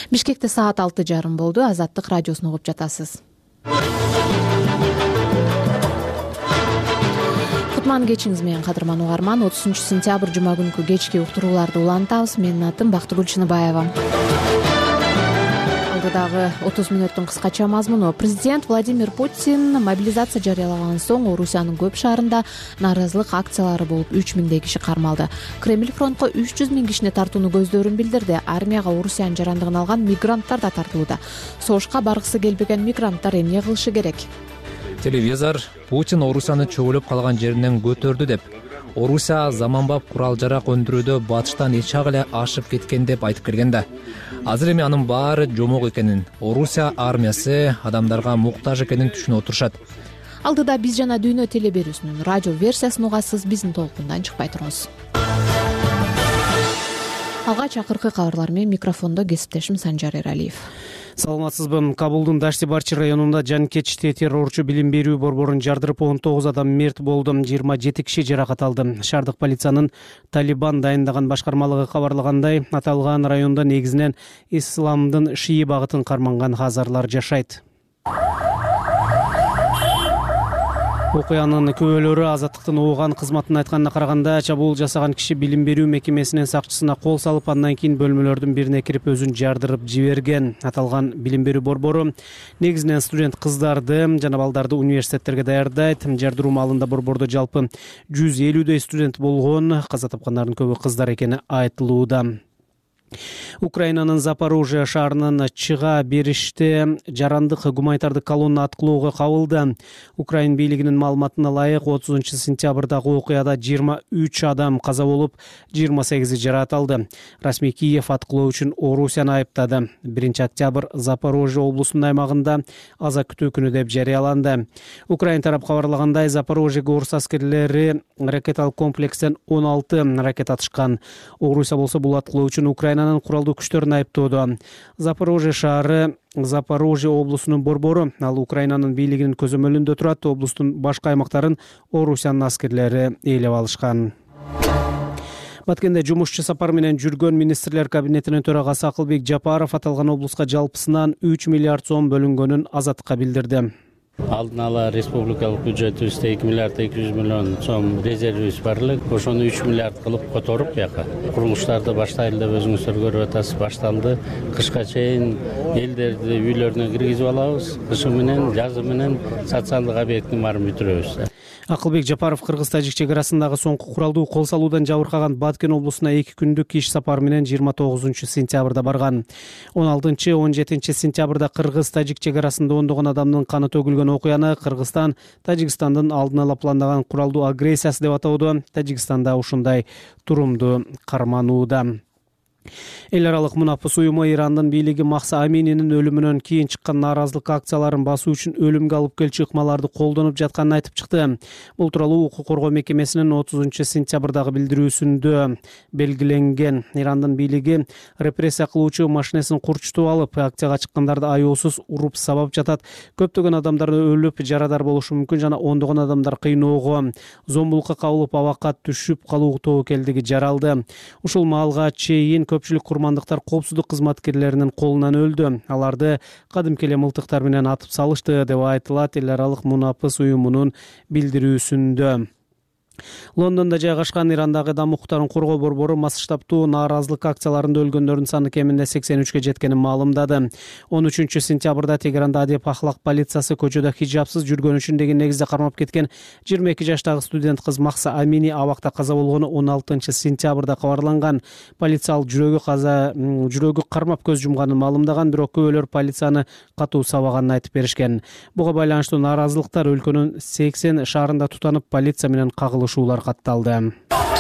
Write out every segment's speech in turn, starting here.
Бишкекте саат 6:30 болду. Азаттык радиосун угуп жатасыз. Кутман кечиңиз менен кадырман угарман. 30-сентябрь жума күнкү кечки уктурууларды улантабыз. Менин атым Бактыгүл Чыныбаева. Алдыдагы 30 мүнөттүн кыскача мазмуну. Президент Владимир Путин мобилизация жарыялаган соң Орусиянын көп шаарында нааразылык акциялары болуп 3000 киши кармалды. Кремль фронтко 300 000 кишини тартууну көздөрүн билдирди. Армияга Орусиянын жарандыгын алган мигранттар да тартылууда. Согушка баргысы келбеген мигранттар эмне кылышы керек? Телевизор Путин Орусияны чөгүлүп калган жеринен көтөрдү деп, Орусия заманбап курал-жарак өндүрүүдө батыштан эч эле ашып кеткен деп айтып келген да. Азыр эми анын баары жомок экенин, Орусия армиясы адамдарга муктаж экенин түшүнүп отурушат. Алдыда биз жана дүйнө телеберүүсүнүн радио версиясын угасыз, биздин толкундан чыкпай туруңуз. Алгач акыркы кабарлар менен микрофондо кесиптешим Санжар Эралиев. Саламатсызбы. Кабулдун Дашти-Барчи районунда жанкечти террорчу билим берүү борборун жардырып 19 адам мерт болду, 27 киши жаракат алды. Шаардык полициянын Талибан дайындаган башкармалыгы кабарлагандай, аталган райондо негизинен исламдын шии багытын карманган хазарлар жашайт. Окуянын күбөлөрү Азаттыктын уган кызматына айтканына караганда, чабуул жасаган киши билим берүү мекемесинин сакчысына кол салып, андан кийин бөлмөлөрдүн бирине кирип өзүн жардырып жиберген. Аталган билим берүү борбору негизинен студент кыздарды жана балдарды университеттерге даярдайт. Жардыруу маалында борбордо жалпы 150 студент болгон. Каза тапкандардын көбү кыздар экени айтылууда. Украинанын Запорожье шаарынан чыга бериште жарандык гуманитардык колонна аткылоого кабылды. Украин бийлигинин маалыматына ылайык 30-сентябрдагы окуяда 23 адам каза болуп, 28 жаракат алды. Расмий Киев аткылоо үчүн Орусияны айыптады. 1-октябрь Запорожье облусунун аймагында аза күтүү күнү деп жарыяланды. Украин тарап кабарлагандай, Запорожьеге орус аскерлери ракеталык комплекстен 16 ракета атышкан. Орусия болсо бул аткылоо үчүн Украинанын куралдуу күчтөрүн айыптоодо. Запорожье шаары Запорожье облусунун борбору, ал Украинанын бийлигинин көзөмөлүндө турат. Облустун башка аймактарын Орусиянын аскерлери ээлеп алышкан. Баткенде жумушчу сапар менен жүргөн министрлер кабинетинин төрагасы Акылбек Жапаров аталган облуска жалпысынан 3 миллиард сом бөлүнгөнүн Азаттыкка билдирди. Алдын ала республикалык бюджетибизде 2 миллиард 200 миллион сом резервибиз бар эле. Ошону 3 миллиард кылып которуп, бияка курулуштарды баштайлы деп өзүңүздөр көрүп атасыз, башталды. Кышка чейин элдерди үйлөрүнө киргизип алабыз. Кышы менен, жазы менен социалдык объекттин баарын бүтүрөбүз. Акылбек Жапаров Кыргыз-Тажик чек арасындагы соңку куралдуу кол салуудан жабыркаган Баткен облусуна 2 күндүк иш сапары менен 29-сентябрда барган. 16-17 сентябрда Кыргыз-Тажик чек арасында ондогон адамдын каны төгүлгөн окуяны Кыргызстан Тажикстандын алдын ала пландаган куралдуу агрессиясы деп атоодо. Тажикстанда ушундай турумду карманууда. Эл аралык мунапыс уюму Ирандын бийлиги Махса Амининин өлүмүнөн кийин чыккан нааразылык акцияларын басуу үчүн өлүмгө алып келчү ыкмаларды колдонуп жатканын айтып чыкты. Бул тууралуу укук коргоо мекемесинин 30-сентябрдагы билдирүүсүндө белгиленген. Ирандын бийлиги репрессия кылуучу машинесин курчтуп алып, акцияга чыккандарды аяусуз уруп сабап жатат. Көптөгөн адамдар өлүп, жарадар болушу мүмкүн жана ондогон адамдар кыйноого, зомбулукка кабылып, абакка түшүп калуу тобокелдиги жаралды. Ушул маалга чейин көпчүлүк курмандыктар коопсуздук кызматкерлеринин колунан өлдү. Аларды кадимки эле мылтыктар менен атып салышты деп айтылат эл аралык мунапыс уюмунун билдирүүсүндө. Лондондо жайгашкан Ирандагы адам укуктарын коргоо борбору масштабтуу нааразылык акцияларында өлгөндөрдүн саны кеминде 83 жеткенин маалымдады. 13-сентябрда Тегеранда адеп ахлак полициясы көчөдө хижапсыз жүргөн үчүн деген негизде кармап кеткен 22 жаштагы студент кыз Махса Амини абакта каза болгону 16-сентябрда кабарланган. Полиция ал жүрөгү кармап көз жумганын маалымдаган, бирок күбөлөр полицияны катуу сабаганын айтып беришкен. Буга байланыштуу нааразылыктар өлкөнүн 80 шаарында тутанып, полиция менен кагылышуулар катталды.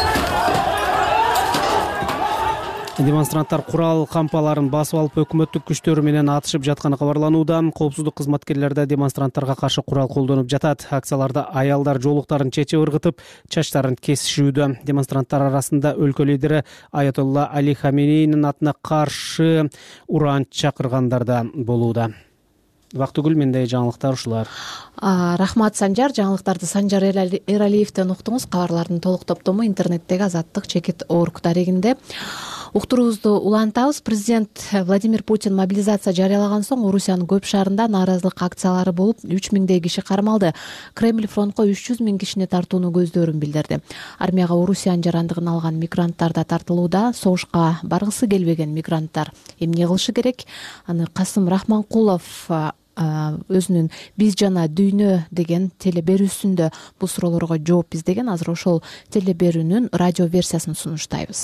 Демонстранттар курал кампаларын басып алып өкмөттүк күчтөр менен атышып жатканы кабарланууда. Коопсуздук кызматкерлери демонстранттарга каршы курал колдонуп жатат. Акцияларда аялдар жоолуктарын чечип ыргытып, чачтарын кесишүүдө. Демонстранттар арасында өлкө лидери Аятолла Али Хаменейнин атына каршы уран чакыргандар да болууда. Бактыгүл, мендей жаңылыктар ушулар. Рахмат Санжар, жаңылыктарды Санжар Эралиевден уктуңуз. Кабарлардын толук топтому интернеттеги Азаттык чекит орг дарегинде. Уктуруубузду улантабыз. Президент Владимир Путин мобилизация жарыялаган соң Орусиянын көп шаарында нааразылык акциялары болуп, 3000 киши кармалды. Кремль фронтко 300 000 кишини тартууну көздөрүн билдирди. Армияга Орусиянын жарандыгын алган мигранттар да тартылууда. Согушка баргысы келбеген мигранттар эмне кылышы керек? Аны Касым Рахманкулов өзүнүн «Биз жана дүйнө» деген телеберүүсүндө бул суроолорго жооп издеген. Азыр ошол телеберүүнүн радио версиясын сунуштайбыз.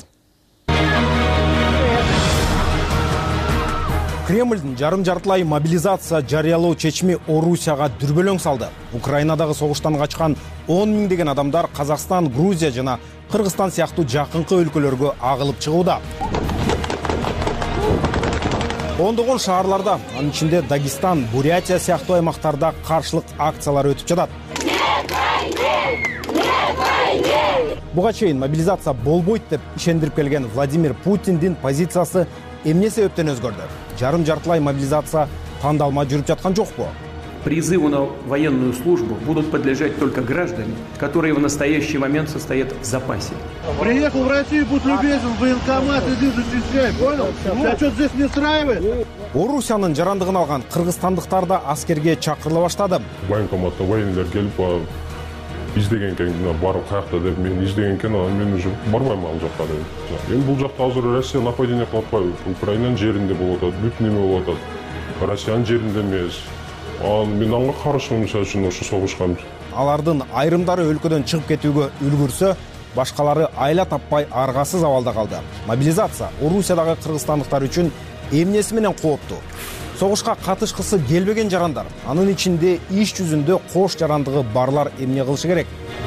Кремльдин жарым-жартылай мобилизация жарыялоо чечими Орусияга дүрбөлөң салды. Украинадагы согуштан качкан 10 миңдеген адамдар Казакстан, Грузия жана Кыргызстан сыяктуу жакынкы өлкөлөргө агылып чыгууда. Ондогон шаарларда, анын ичинде Дагестан, Бурятия сыяктуу аймактарда каршылык акциялар өтүп жатат. Буга чейин мобилизация болбойт деп ишендирип келген Владимир Путиндин позициясы эмне себептен өзгөрдү? Жарым-жартылай мобилизация тандалма жүрүп жаткан жокпу? Призыву на военную службу будут подлежать только граждане, которые в настоящий момент состоят в запасе. Приехал в Россию, будь любезен, в военкомат, иди зачисляй, понял? Тебя что здесь не устраивает? Орусиянын жарандыгын алган кыргызстандыктар да аскерге чакырыла баштады. Военкоматта военлер келип издеген экен, барып каякта деп мен издеген экен, мен уже барбайм ал жакка деп. Эми бул жакта азыр Россия нападение кылып атпайбы? Украинанын жеринде болуп атат, бүт неме болуп атат. Россиянын жеринде эмес. Мен анга каршымын, мисалы үчүн ошо согушка. Алардын айрымдары өлкөдөн чыгып кетүүгө үлгүрсө, башкалары айла таппай аргасыз абалда калды. Мобилизация Орусиядагы кыргызстандыктар үчүн эмнеси менен кооптуу? Согушка катышкысы келбеген жарандар, анын ичинде иш жүзүндө кош жарандыгы барлар эмне кылышы керек?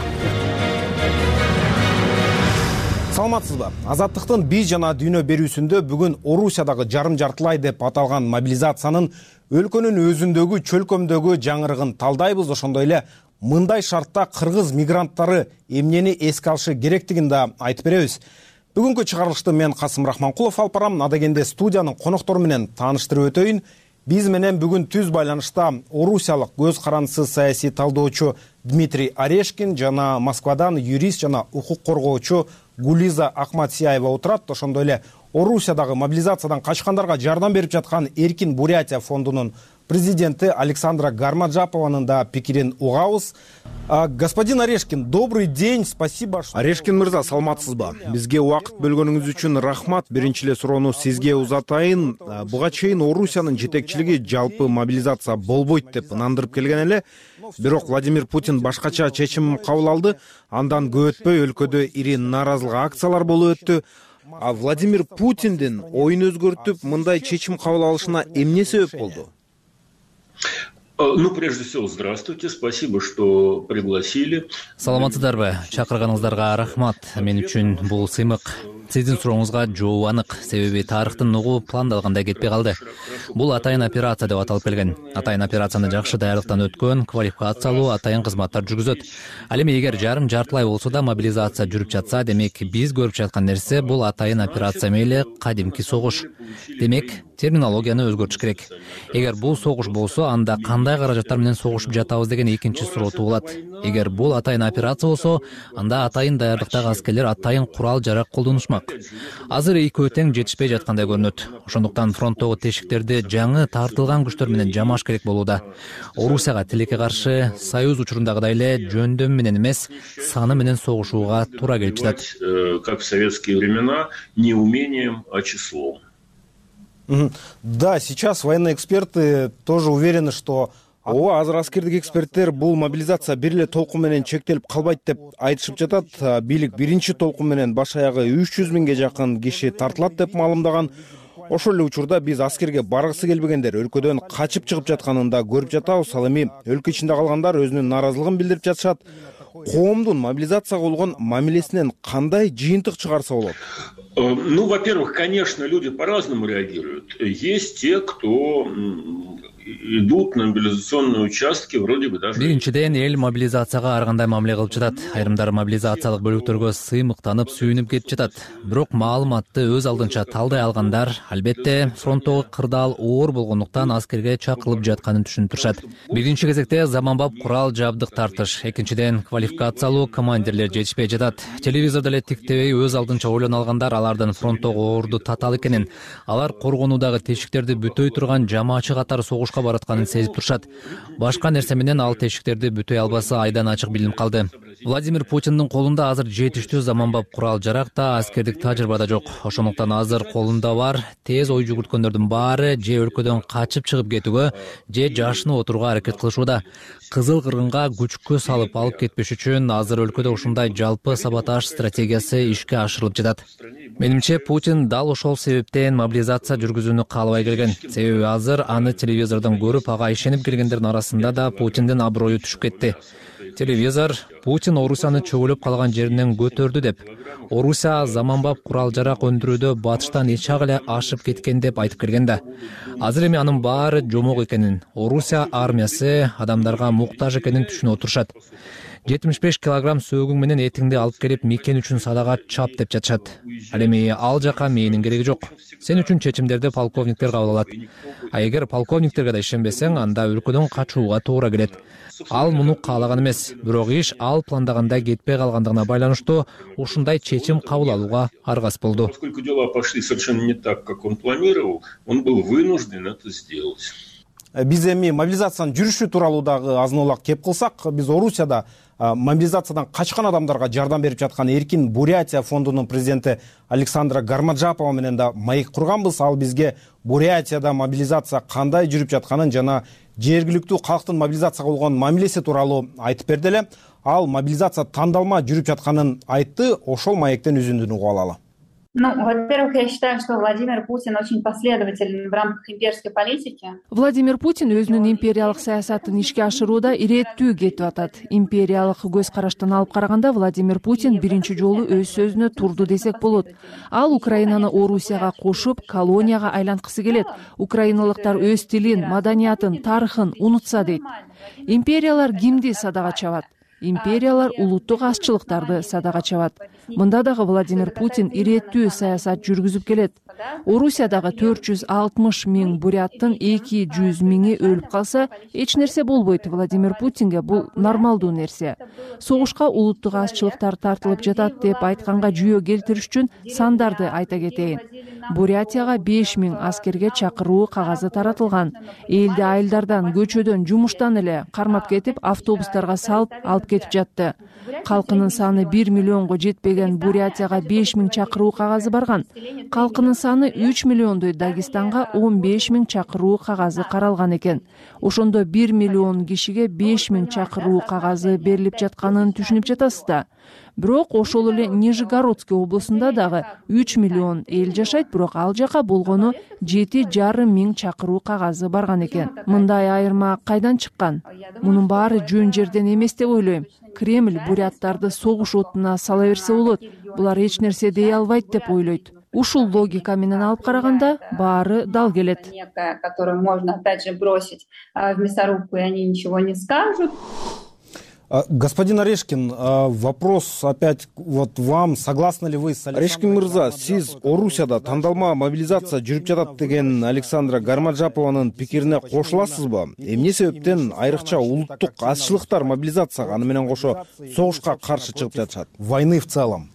Саламатсызбы? Азаттыктын «Биз жана дүйнө» берүүсүндө бүгүн Орусиядагы жарым-жартылай деп аталган мобилизациянын өлкөнүн өзүндөгү чөлкөмдөгү жаңырыгын талдайбыз. Ошондой эле мындай шартта кыргыз мигранттары эмнени эске алышы керектигин да айтып беребиз. Бүгүнкү чыгарылышты мен Касым Рахманкулов алып барам. Адегенде студиянын коноктору менен тааныштырып өтөйүн. Биз менен бүгүн түз байланышта орусиялык көз карандысыз саясий талдоочу Дмитрий Орешкин жана Москвадан юрист жана укук коргоочу Гулиза Акматсияева отурат. Ошондой эле Орусиядагы мобилизациядан качкандарга жардам берип жаткан Эркин Бурятия фондунун президенти Александра Гармаджапованын да пикирин угабыз. Господин Орешкин, добрый день, спасибо. Орешкин мырза, саламатсызбы? Бизге убакыт бөлгөнүңүз үчүн рахмат. Биринчи эле суроону сизге узатайын. Буга чейин Орусиянын жетекчилиги жалпы мобилизация болбойт деп ынандырып келген эле. Бирок Владимир Путин башкача чечим кабыл алды. Андан көп өтпөй өлкөдө ири нааразылык акциялар болуп өттү. Владимир Путиндин оюн өзгөртүп, мындай чечим кабыл алышына эмне себеп болду? Прежде всего, здравствуйте, спасибо, что пригласили. Саламатсыздарбы? Чакырганыңыздарга рахмат. Мен үчүн бул сыймык. Сиздин сурооңузга жооп анык. Себеби тарыхтын угу пландалгандай кетпей калды. Бул атайын операция деп аталып келген. Атайын операцияны жакшы даярдыктан өткөн, квалификациялуу атайын кызматтар жүргүзөт. Ал эми эгер жарым-жартылай болсо да мобилизация жүрүп жатса, демек биз көрүп жаткан нерсе бул атайын операция мейли кадимки согуш. Демек, терминологияны өзгөртүш керек. Эгер бул согуш болсо, анда кандай каражаттар менен согушуп жатабыз деген экинчи суроо туулат. Эгер бул атайын операция болсо, анда атайын даярдыктагы аскерлер атайын курал жарак колдонушмак. Азыр экөө тең жетишпей жаткандай көрүнөт. Ошондуктан фронттогу тешиктерди жаңы тартылган күчтөр менен жамаш керек болууда. Орусияга тилекке каршы союз учурундагыдай эле жөндөм менен эмес, саны менен согушууга туура келип жатат. Как в советские времена, не умением, а числом. Да, сейчас военные эксперты тоже уверены, что азыр аскердик эксперттер бул мобилизация бир эле толкун менен чектелип калбайт деп айтышып жатат. Бийлик биринчи толкун менен баш аягы 300 000ге жакын киши тартылат деп маалымдаган. Ошол эле учурда биз аскерге баргысы келбегендер өлкөдөн качып чыгып жатканын да көрүп жатабыз. Ал эми өлкө ичинде калгандар өзүнүн нааразылыгын билдирип жатышат. Коомдун мобилизацияга болгон мамилесинен кандай жыйынтык чыгарса болот? Во-первых, конечно, люди по-разному реагируют. Есть те, кто идут на мобилизационные участки вроде бы даже... Биринчиден эл мобилизацияга ар кандай мамиле кылып жатат. Айрымдары мобилизациялык бөлүктөргө сыймыктанып, сүйүнүп кетип жатат. Бирок маалыматты өз алдынча талдай алгандар албетте фронттогу кырдаал оор болгондуктан аскерге чакырылып жатканын түшүнүп турушат. Биринчи кезекте заманбап курал жабдык тартыш, экинчиден квалификациялуу командирлер жетишпей жатат. Телевизордо эле тиктебей өз алдынча ойлоно алгандар алардын фронттогу оорду татаал экенин, алар коргонуудагы тешиктерди бүтөй турган жамаачы катары согушка баратканын сезип турушат. Башка нерсе менен ал тешиктерди бүтөй албасы айдан ачык билинип калды. Владимир Путиндин колунда азыр жетиштүү заманбап курал жарак да, аскердик тажрыйба да жок. Ошондуктан азыр колунда бар тез ой жүгүрткөндөрдүн баары же өлкөдөн качып чыгып кетүүгө, же жашынып отурууга аракет кылышууда. Кызыл кыргынга күчкө салып алып кетпеш үчүн азыр өлкөдө ушундай жалпы саботаж стратегиясы ишке ашырылып жатат. Менимче Путин дал ошол себептен мобилизация жүргүзүүнү каалабай келген. Себеби азыр аны телевизордон көрүп, ага ишенип келгендердин арасында да Путиндин аброю түшүп кетти. Телевизор Путин Орусияны чөгөлөп калган жеринен көтөрдү деп, Орусия заманбап курал жарак өндүрүүдө батыштан эч эле ашып кеткен деп айтып келген да. Азыр эми анын баары жомок экенин, Орусия армиясы адамдарга муктаж экенин түшүнүп отурушат. 75 килограмм сөөгүң менен этиңди алып келип мекен үчүн садага чап деп жатышат. Ал эми ал жака менин кереги жок. Сен үчүн чечимдерди полковниктер кабыл алат. А эгер полковниктерге да ишенбесең, анда өлкөдөн качууга туура келет. Ал муну каалаган эмес, бирок иш ал пландагандай кетпей калгандыгына байланыштуу ушундай чечим кабыл алууга аргас болду. Поскольку дела пошли совершенно не так, как он планировал, он был вынужден это сделать. Биз эми мобилизациянын жүрүшү тууралуу дагы азын улак кеп кылсак, биз Орусияда мобилизациядан качкан адамдарга жардам берип жаткан Эркин Бурятия фондунун президенти Александра Гармаджапова менен да маек курганбыз. Ал бизге Бурятияда мобилизация кандай жүрүп жатканын жана жергиликтүү калктын мобилизацияга болгон мамилеси тууралуу айтып берди эле. Ал мобилизация тандалма жүрүп жатканын айтты. Ошол маектен үзүндүнү угуп алалы. Во-первых, я считаю, что Владимир Путин очень последователен в рамках имперской политики. Владимир Путин өзүнүн империялык саясатын ишке ашырууда ирээттүү кетип атат. Империялык көз караштан алып караганда Владимир Путин биринчи жолу өз сөзүнө турду десек болот. Ал Украинаны Орусияга кошуп, колонияга айланткысы келет. Украиналыктар өз тилин, маданиятын, тарыхын унутса дейт. Империялар кимди садага чабат? Империялар улуттук азчылыктарды садага чабат. Мында дагы Владимир Путин ирээттүү саясат жүргүзүп келет. Орусиядагы 460 миң буряттын 200 миңи өлүп калса, эч нерсе болбойт. Владимир Путинге бул нормалдуу нерсе. Согушка улуттук азчылыктар тартылып жатат деп айтканга жүйө келтириш үчүн сандарды айта кетейин. Бурятияга 5 миң аскерге чакыруу кагазы таратылган. Элди айылдардан, көчөдөн, жумуштан эле кармап кетип, автобустарга салып алып кетип жатты. Калкынын саны 1 миллионго жетпеген Бурятияга 5 миң чакыруу кагазы барган. Калкынын саны 3 миллиондой Дагестанга 15 миң чакыруу кагазы каралган экен. Ошондо 1 миллион кишиге 5 миң чакыруу кагазы берилип жатканын түшүнүп жатасыз да. Бирок ошол эле Нижегородский облусунда дагы 3 миллион эл жашайт, бирок ал жака болгону 7,5 миң чакыруу кагазы барган экен. Мындай айырма кайдан чыккан? Мунун баары жөн жерден эмес деп ойлойм. Кремль буряттарды согуш отуна сала берсе болот. Булар эч нерсе дей албайт деп ойлойт. Ушул логика менен алып караганда баары дал келет. Которую можно опять же бросить в мясорубку, и они ничего не скажут. Господин Орешкин, вопрос опять вот вам. Согласны ли вы с Орешкин мырза, сиз Орусияда тандалма мобилизация жүрүп жатат деген Александра Гармаджапованын пикирине кошуласызбы? Эмне себептен айрыкча улуттук азчылыктар мобилизацияга аны менен кошо согушка каршы чыгып жатышат? Войны в целом.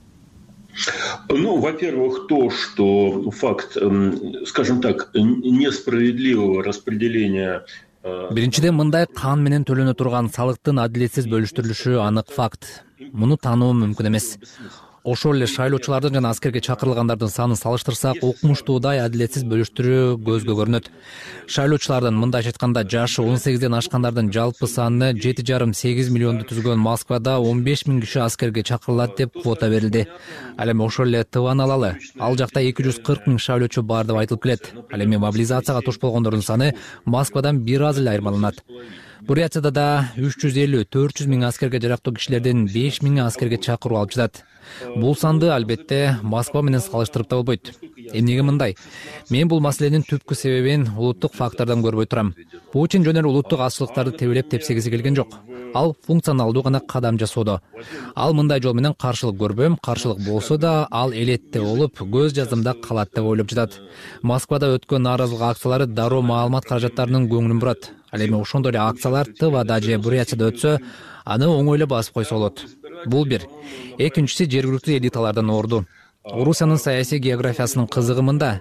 Во-первых, то, что факт, скажем так, несправедливого распределения. Биринчиден, мындай кан менен төлөнө турган салыктын адилетсиз бөлүштүрүлүшү анык факт. Муну таануу мүмкүн эмес. Ошол эле шайлоочулардын жана аскерге чакырылгандардын санын салыштырсак, укмуштуудай адилетсиз бөлүштүрүү көзгө көрүнөт. Шайлоочулардын, мындайча айтканда, жашы 18ден ашкандардын жалпы саны 7,5-8 миллионду түзгөн Москвада 15 миң киши аскерге чакырылат деп квота берилди. Ал эми ошол эле Тыван алалы. Ал жакта 240 миң шайлоочу бар деп айтылып келет. Ал эми мобилизацияга туш болгондордун саны Москвадан бир аз эле айырмаланат. Бурятияда да 350-400 миң аскерге жарактуу кишилердин 5 миңи аскерге чакыруу алып жатат. Бул санды албетте Москва менен салыштырып да болбойт. Эмнеге мындай? Мен бул маселенин түпкү себебин улуттук фактордон көрбөй турам. Путин жөн эле улуттук азчылыктарды тебелеп тепсегиси келген жок. Ал функционалдуу гана кадам жасоодо. Ал мындай жол менен каршылык көрбөм, каршылык болсо да ал элетте болуп, көз жаздымда калат деп ойлоп жатат. Москвада өткөн нааразылык акциялары дароо маалымат каражаттарынын көңүлүн бурат. Ал эми ошондой эле акциялар Тывада же Бурятияда өтсө, аны оңой эле басып койсо болот. Бул бир. Экинчиси жергиликтүү элиталардан орду. Орусиянын саясий географиясынын кызыгы мында.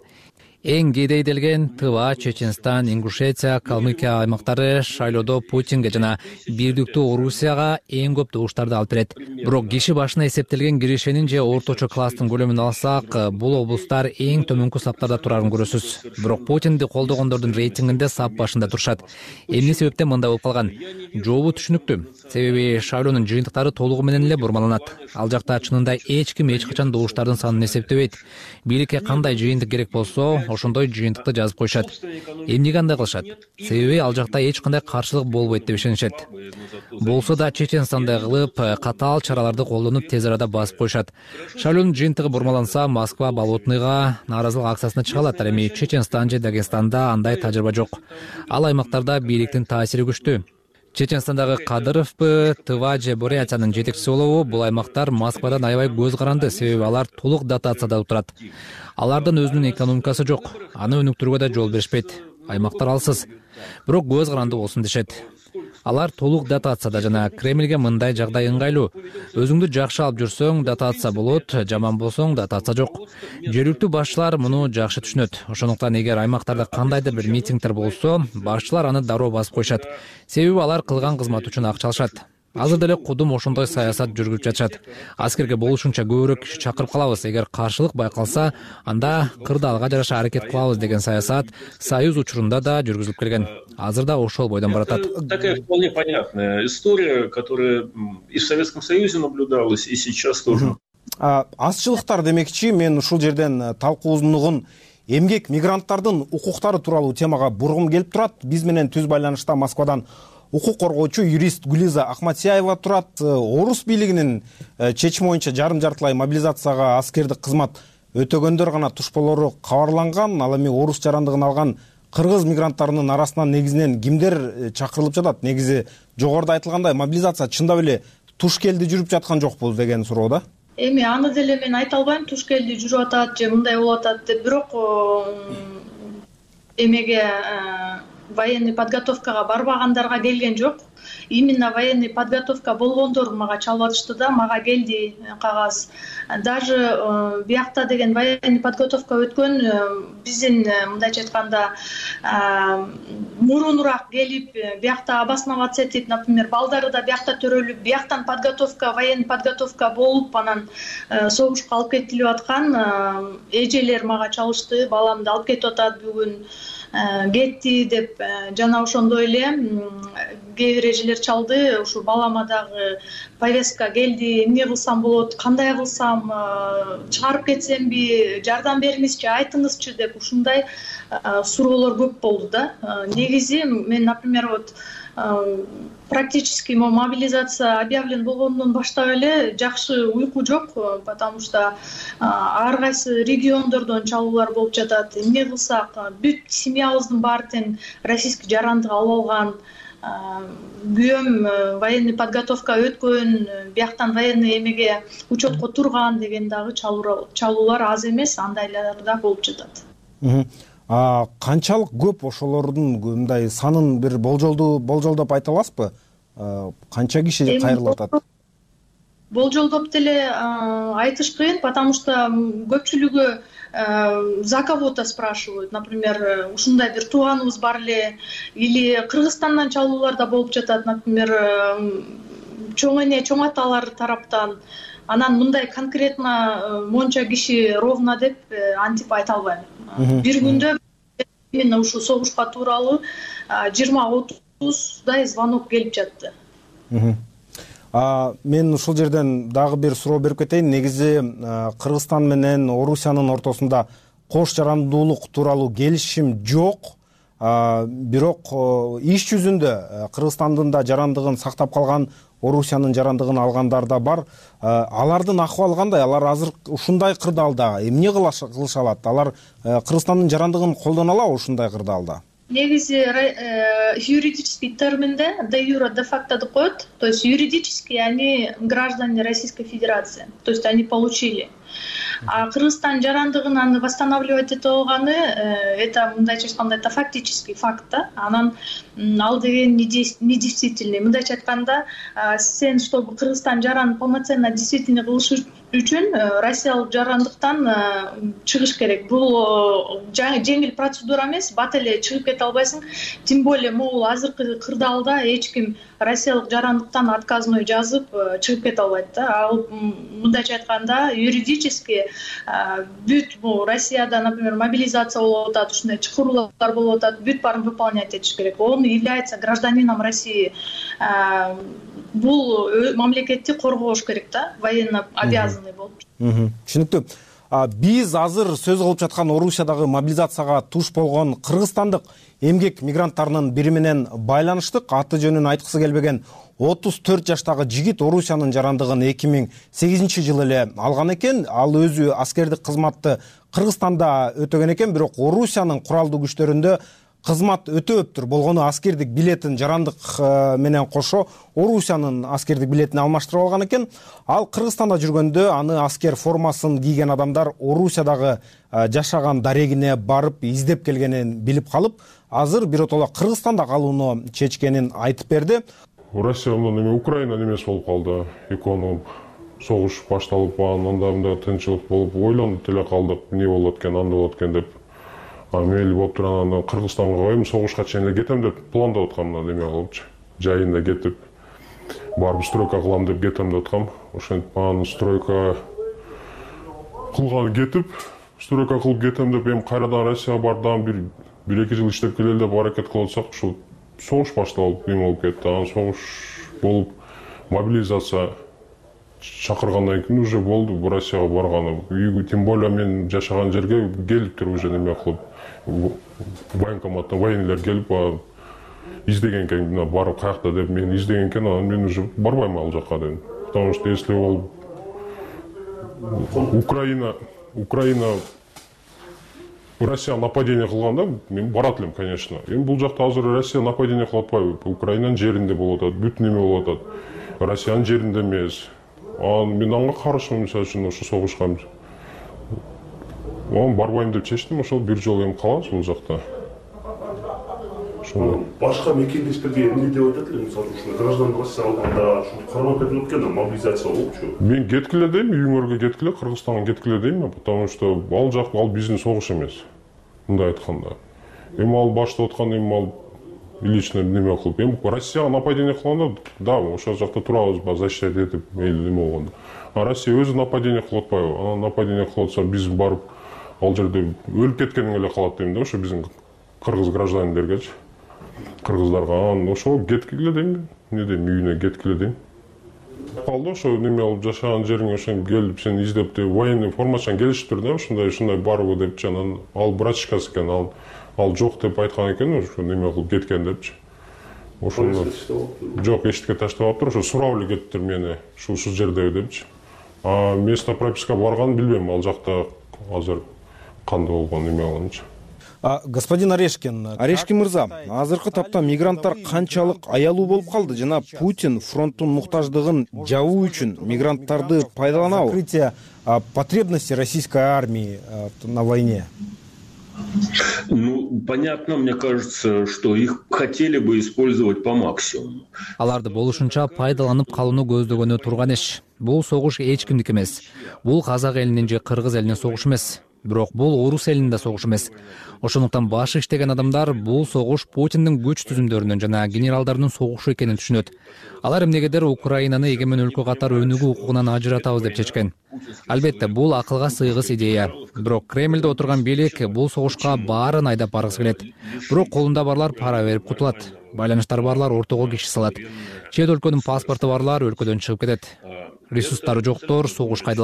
Эң кедейделген Тыва, Чеченстан, Ингушетия, Калмыкия аймактары шайлоодо Путинге жана бирдиктүү Орусияга эң көп добуштарды алып берет. Бирок киши башына эсептелген кирешенин же орточо класстын көлөмүн алсак, бул облустар эң төмөнкү саптарда турарын көрөсүз. Бирок Путинди колдогондордун рейтингинде сап башында турушат. Эмне себептен мындай болуп калган? Жообу түшүнүктүү. Себеби шайлоонун жыйынтыктары толугу менен эле бурмаланат. Ал жакта чынында эч ким эч качан добуштардын санын эсептебейт. Бийликке кандай жыйынтык керек болсо, ошондой жыйынтыкты жазып коюшат. Эмнеге андай кылышат? Себеби ал жакта эч кандай каршылык болбойт деп ишенишет. Болсо да Чеченстандай кылып, катаал чараларды колдонуп тез арада басып коюшат. Шайлоонун жыйынтыгы бурмаланса, Москва Болотныйга нааразылык акциясына чыга алат. Ал эми Чеченстан же Дагестанда андай тажрыйба жок. Ал аймактарда бийликтин таасири күчтүү. Чеченстандагы Кадыровпу, Тыва же Бурятиянын жетекчиси болобу, бул аймактар Москвадан аябай көз каранды, себеби алар толук дотацияда турат. Алардын өзүнүн экономикасы жок, аны өнүктүрүүгө да жол беришпейт. Аймактар алсыз, бирок көз каранды болсун дешет. Алар толук дотацияда жана Кремльге мындай жагдай ыңгайлуу. Өзүңдү жакшы алып жүрсөң, дотация болот, жаман болсоң, дотация жок. Жергиликтүү башчылар муну жакшы түшүнөт. Ошондуктан эгер аймактарда кандайдыр бир митингдер болсо, башчылар аны дароо басып коюшат. Себеби алар кылган кызмат үчүн акча алышат. Азыр деле кудум ошондой саясат жүргүзүп жатышат. Аскерге болушунча көбүрөөк киши чакырып калабыз. Эгер каршылык байкалса, анда кырдаалга жараша аракет кылабыз деген саясат Союз учурунда да жүргүзүлүп келген. Азыр да ошол бойдон баратат. Такая вполне понятная история, которая и в Советском Союзе наблюдалась, и сейчас тоже. Азчылыктар демекчи, мен ушул жерден талкуубуздун эмгек мигранттардын укуктары тууралуу темага бургум келип турат. Биз менен түз байланышта Москвадан укук коргоочу юрист Гулиза Ахматияева турат. Орус бийлигинин чечими боюнча жарым-жартылай мобилизацияга аскердик кызмат өтөгөндөр гана туш болору кабарланган. Ал эми орус жарандыгын алган кыргыз мигранттарынын арасынан негизинен кимдер чакырылып жатат? Негизи жогоруда айтылгандай мобилизация чындап эле туш келди жүрүп жаткан жокпу деген суроо да. Эми аны деле мен айта албайм, туш келди жүрүп атат же мындай болуп атат деп. Бирок эмеге военный подготовкага барбагандарга келген жок. Именно военный подготовка болгондор мага чалып атышты да, мага келди кагаз. Даже биякта деген военный подготовка өткөн биздин мындайча айтканда мурунураак келип биякта обосноваться этип, например, балдары да биякта төрөлүп, бияктан подготовка, военный подготовка болуп, анан согушка алып кетилип аткан эжелер мага чалышты. Баламды алып кетип атат бүгүн, кетти деп. Жана ошондой эле кээ бир эжелер чалды, ушу балама дагы повестка келди, эмне кылсам болот, кандай кылсам, чыгарып кетсемби, жардам бериңизчи, айтыңызчы деп ушундай суроолор көп болду да. Негизи мен, например, вот практически мобилизация объявлен болгондон баштап эле жакшы уйку жок, потому что ар кайсы региондордон чалуулар болуп жатат. Эмне кылсак, бүт семьябыздын баары тең российский жарандык алып алган. Күйөөм военный подготовка өткөн, бияктан военный эмеге учетко турган деген дагы чалуулар аз эмес, андайлар да болуп жатат. Канчалык көп ошолордун мындай санын бир болжолдоп айта аласызбы? Канча киши кайрылып атат? Болжолдоп деле айтыш кыйын, потому что көпчүлүгү за кого-то спрашивают. Например, ушундай бир тууганыбыз бар эле, или Кыргызстандан чалуулар да болуп жатат, например, чоң эне, чоң аталар тараптан. Анан мындай конкретно монча киши ровно деп антип айта албайм. Бир күндө именно ушу согушка тууралуу 20-30 звонок келип жатты. Мен ушул жерден дагы бир суроо берип кетейин. Негизи Кыргызстан менен Орусиянын ортосунда кош жарандуулук тууралуу келишим жок. Бирок иш жүзүндө Кыргызстандын да жарандыгын сактап калган Орусиянын жарандыгын алгандар да бар. Алардын акыбалы кандай? Алар азыр ушундай кырдаалда эмне кылыша алат? Алар Кыргызстандын жарандыгын колдоно алабы ушундай кырдаалда? Негизи юридический терминде де юра де факто деп коет. То есть юридически они граждане Российской Федерации. То есть они получили. А Кыргызстан жарандыгын аны восстанавливать эте алганы, это мындайча айтканда это фактический факт да. Анан ал деген недействительный. Мындайча айтканда сен чтобы Кыргызстан жаран полноценно действительно кылыш үчүн Россиялык жарандыктан чыгыш керек. Бул жеңил процедура эмес, бат эле чыгып кете албайсың. Тем более могул азыркы кырдаалда эч ким Россиялык жарандыктан отказной жазып чыгып кете албайт да. Ал мындайча айтканда юридически бүт бул Россияда, например, мобилизация болуп атат, ушундай чакыруулар болуп атат, бүт баарын выполнять этиш керек. Он является гражданином России. Бул мамлекетти коргош керек да, военно обязанный болуп. Түшүнүктүү. Биз азыр сөз кылып жаткан Орусиядагы мобилизацияга туш болгон кыргызстандык эмгек мигранттарынын бири менен байланыштык. Аты жөнүн айткысы келбеген 34 жаштагы жигит Орусиянын жарандыгын 2008 жылы эле алган экен. Ал өзү аскердик кызматты Кыргызстанда өтөгөн экен, бирок Орусиянын куралдуу күчтөрүндө кызмат өтөптүр болгону аскердик билетин жарандык менен кошо Орусиянын аскердик билетин алмаштырып алган экен. Ал Кыргызстанда жүргөндө аны аскер формасын кийген адамдар Орусиядагы жашаган дарегине барып издеп келгенин билип калып, азыр биротоло Кыргызстанда калууну чечкенин айтып берди. Россия эме Украина эмес болуп калды. Эконом согуш башталып, анда мында тынчылык болуп, ойлонуп эле калдык. Эмне болот экен, анда болот экен деп. Мейли болуп турган Кыргызстанга коем, согушка чейин эле кетем деп пландап аткам, эме кылыпчы. Жайында кетип, барып стройка кылам деп кетем деп аткам. Ошентип аны стройка кылган кетип, стройка кылып кетем деп эми кайрадан Россияга бардым, 1-2 жыл иштеп келели деп аракет кылып атсак, ушул согуш башталып, эме болуп кетти. Анан согуш болуп, мобилизация чакыргандан кийин уже болду Россияга барганым. Тем более мен жашаган жерге келиптир уже неме кылып, военкоматтан военныйлар келип издеген экен, барып каякта деп мен издеген экен, анан мен уже барбайм ал жака дедим. Потому что если ол Украина Россия нападение кылганда мен барат элем, конечно. Эми бул жакта азыр Россия нападение кылып атпайбы? Украинанын жеринде болуп атат, бүт неме болуп атат. Россиянын жеринде эмес. Мен анга каршымын, мисалы үчүн ошо согушка. Барбайм деп чечтим, ошол бир жолу эми калабыз бул жакта. Башка мекендештерге эмне деп атат эле, мисалы үчүн граждан Россия алганда ушул кармап кетип экен, мобилизация болупчу. Мен кеткиле дейм, үйүңөргө кеткиле, Кыргызстанга кеткиле дейм, потому что ал жак ал биздин согуш эмес. Мындай айтканда. Эми ал баштап аткан, эми ал лично неме кылып, эми Россияга нападение кылганда, да, ошол жакта турабыз, защищать этип, мейли неме болгондо. А Россия өзү нападение кылып атпайбы? Анан нападение кылып атса, биз барып ал жерде өлүп кеткениң эле калат дейм да, ошо биздин кыргыз гражданиндергечи, кыргыздарга. Анан ошо кеткиле дейм, эмне дейм, үйүнө кеткиле дейм. Калды ошо неме алып жашаган жериңе ошо келип сени издеп деп военный формачан келишиптир да, ушундай барбы депчи. Анан ал брачкасы экен, ал жок деп айткан экен, ошо неме кылып кеткен депчи. Ошондо жок, эшикке таштабаптыр, ошо сурап эле кетиптир мени, ушул жердеби депчи. А место прописка барганын билбейм, ал жакта азыр кандай болгон эме алганчы. Господин Орешкин мырза, азыркы тапта мигранттар канчалык аялуу болуп калды жана Путин фронттун муктаждыгын жабуу үчүн мигранттарды пайдаланабы? Покрытие потребностей российской армии на войне. Понятно, мне кажется, что их хотели бы использовать по максимуму. Аларды болушунча пайдаланып калууну көздөгөнү турган иш. Бул согуш эч кимдики эмес. Бул казак элинин же кыргыз элинин согушу эмес. Бирок бул орус элинин да согушу эмес. Ошондуктан башы иштеген адамдар бул согуш Путиндин күч түзүмдөрүнүн жана генералдарынын согушу экенин түшүнөт. Алар эмнегедир Украинаны эгемен өлкө катары өнүгүү укугунан ажыратабыз деп чечкен. Албетте, бул акылга сыйгыс идея. Бирок Кремльде отурган бийлик бул согушка баарын айдап баргысы келет. Бирок колунда барлар пара берип кутулат. Байланыштары барлар ортого киши салат. Чет өлкөнүн паспорту барлар өлкөдөн чыгып кетет. Ресурстары жоктор согушка айдалат.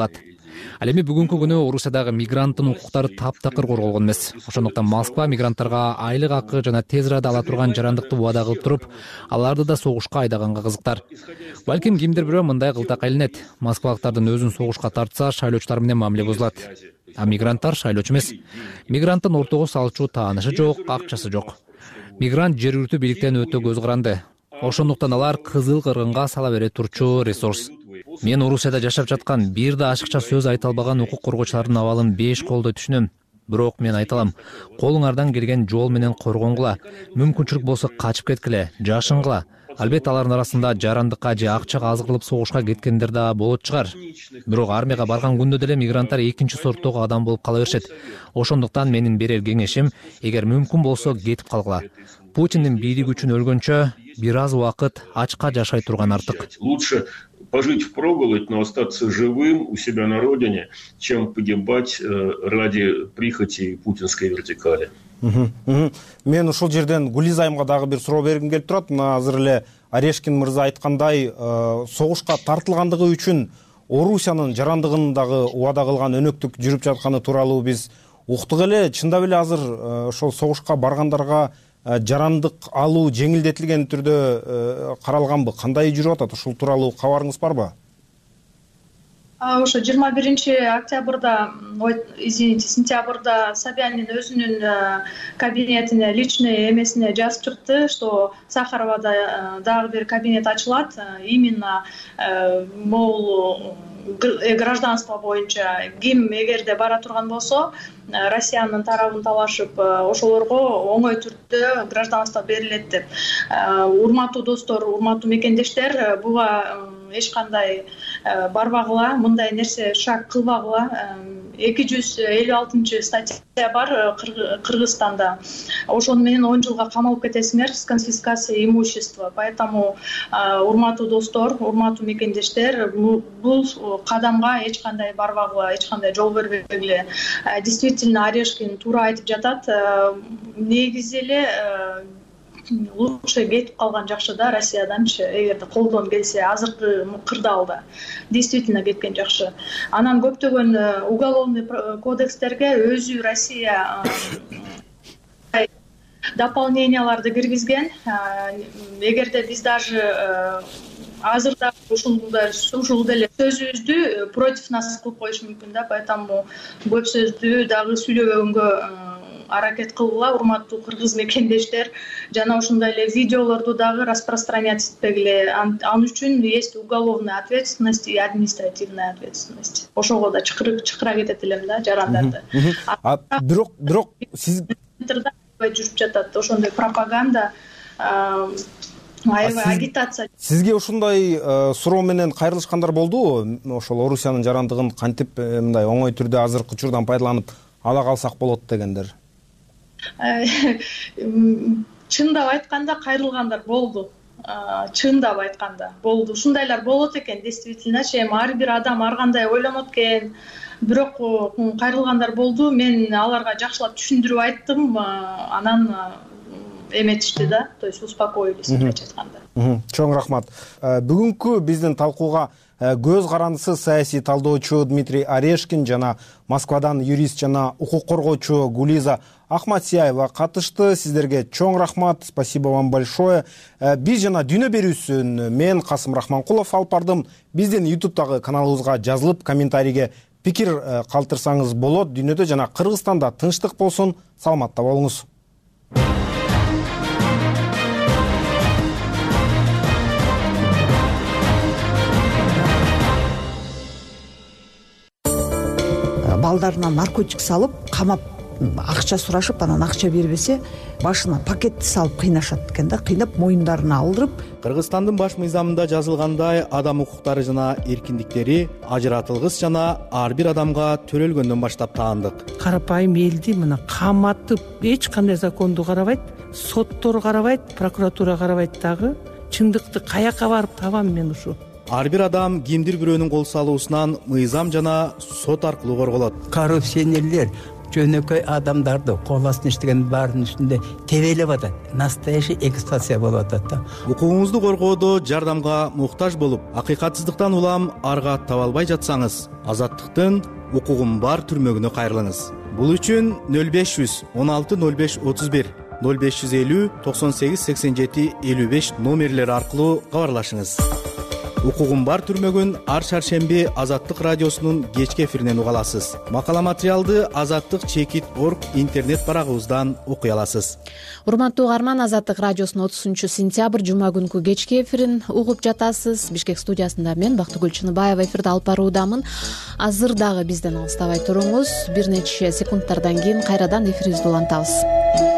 Ал эми бүгүнкү күнү Орусиядагы мигранттын укуктары таптакыр корголгон эмес. Ошондуктан Москва мигранттарга айлык акы жана тез арада ала турган жарандыкты убада кылып туруп, аларды да согушка айдаганга кызыктар. Балким кимдир бирөө мындай кылтакка илинет. Москвалыктардын өзүн согушка тартса, шайлоочулар менен мамиле бузулат. А мигранттар шайлоочу эмес. Мигранттын ортого салчу таанышы жок, акчасы жок. Мигрант жергиликтүү бийликтен өтө көз каранды. Ошондуктан алар кызыл кыргынга сала бере турчу ресурс. Мен Орусияда жашап жаткан, бир да ашыкча сөз айта албаган укук коргоочулардын абалын 5 колдой түшүнөм. Бирок мен айталам, колуңардан келген жол менен коргонгула, мүмкүнчүлүк болсо качып кеткиле, жашынгыла. Албетте алардын арасында жарандыкка же акчага азыр кылып согушка кеткендер да болот чыгар. Бирок армияга барган күндө деле мигранттар экинчи сорттогу адам болуп кала беришет. Ошондуктан менин берер кеңешим, эгер мүмкүн болсо кетип калгыла. Путиндин бийлиги үчүн өлгөнчө бир аз убакыт ачка жашай турган артык. Лучше пожить впроголодь, но остаться живым у себя на родине, чем погибать ради прихоти путинской вертикали. Мен ушул жерден Гулиза айымга дагы бир суроо бергим келип турат. Мына азыр эле Орешкин мырза айткандай, согушка тартылгандыгы үчүн Орусиянын жарандыгын дагы убада кылган өнөктүк жүрүп жатканы тууралуу биз уктук эле. Чындап эле азыр ошол согушка баргандарга жарандык алуу жеңилдетилген түрдө каралганбы? Кандай жүрүп атат? Ушул тууралуу кабарыңыз барбы? Ошо 21 октябрда, сентябрда Собянин өзүнүн кабинетине, личный эмесине жазып чыкты, что Сахаровада дагы бир кабинет ачылат, именно могул гражданство боюнча ким эгерде бара турган болсо, Россиянын тарабын талашып, ошолорго оңой түрдө гражданство берилет деп. Урматтуу достор, урматтуу мекендештер, буга эч кандай барбагыла, мындай нерсе шаг кылбагыла. 256 статья бар Кыргызстанда. Ошону менен 10 жылга камалып кетесиңер с конфискацией имущества. Поэтому урматтуу достор, урматтуу мекендештер, бул кадамга эч кандай барбагыла, эч кандай жол бербегиле. Действительно, Орешкин туура айтып жатат. Негизи эле лучше кетип калган жакшы да Россияданчы, эгерде колдон келсе, азыркы кырдаалда действительно кеткен жакшы. Анан көптөгөн уголовный кодекстерге өзү Россия дополненияларды киргизген. Эгерде биз даже азырда ушул деле сөзүбүздү против нас кылып коюшу мүмкүн да, поэтому көп сөздү дагы сүйлөбөгөнгө аракет кылгыла, урматтуу кыргыз мекендештер. Жана ушундай эле видеолорду дагы распространять этпегиле. Ал үчүн есть уголовная ответственность и административная ответственность. Ошого да чакыра кетет элем да жарандарды. Бирок сиз жүрүп жатат ошондой пропаганда, агитация. Сизге ушундай суроо менен кайрылышкандар болдубу? Ошол Орусиянын жарандыгын кантип мындай оңой түрдө азыркы учурдан пайдаланып ала калсак болот дегендер? Чындап айтканда кайрылгандар болду. Чындап айтканда болду. Ушундайлар болот экен, действительно, ар бир адам ар кандай ойлонот экен. Бирок кайрылгандар болду. Мен аларга жакшылап түшүндүрүп айттым, анан эметишти да, то есть успокоились, мындайча айтканда. Чоң рахмат. Бүгүнкү биздин талкууга көз карандысыз саясий талдоочу Дмитрий Орешкин жана Москвадан юрист жана укук коргоочу Гулиза Ахматсияева катышты. Сиздерге чоң рахмат. Спасибо вам большое. Биз жана Дүйнө берүүсүн мен Касым Рахманкулов алып бардым. Биздин YouTube'дагы каналыбызга жазылып, комментарийге пикир калтырсаңыз болот. Дүйнөдө жана Кыргызстанда тынчтык болсун. Саламатта болуңуз. Балдарына наркотик салып, камап, акча сурашып, анан акча бербесе, башына пакетти салып кыйнашат экен да, кыйнап моюндарына алдырып. Кыргызстандын баш мыйзамында жазылгандай, адам укуктары жана эркиндиктери ажыратылгыс жана ар бир адамга төрөлгөндөн баштап таандык. Карапайым элди мына каматып, эч кандай законду карабайт, соттор карабайт, прокуратура карабайт дагы. Чындыкты каяка барып табам мен ушу? Ар бир адам кимдир бирөөнүн кол салуусунан мыйзам жана сот аркылуу корголот. Коррупционерлер жөнөкөй адамдарды кол астына иштеген баарынын үстүндө тебелеп атат. Настоящий эксплуатация болуп атат да. Укугуңузду коргоодо жардамга муктаж болуп, акыйкатсыздыктан улам арга таба албай жатсаңыз, Азаттыктын укугум бар түрмөгүнө кайрылыңыз. Бул үчүн 0500 16 05 31 0550 98 87 55 номерлери аркылуу кабарлашыңыз. Укугум бар түрмөгүн ар шаршемби Азаттык радиосунун кечки эфиринен уга аласыз. Макала материалды azattik.org интернет барагыбыздан окуй аласыз. Урматтуу угарман, Азаттык радиосунун 30-сентябрь жума күнкү кечки эфирин угуп жатасыз. Бишкек студиясында мен Бактыгүл Чыныбаева эфирди алып баруудамын. Азыр дагы бизден алыстабай туруңуз. Бир нече секундтардан кийин кайрадан эфирибизди улантабыз.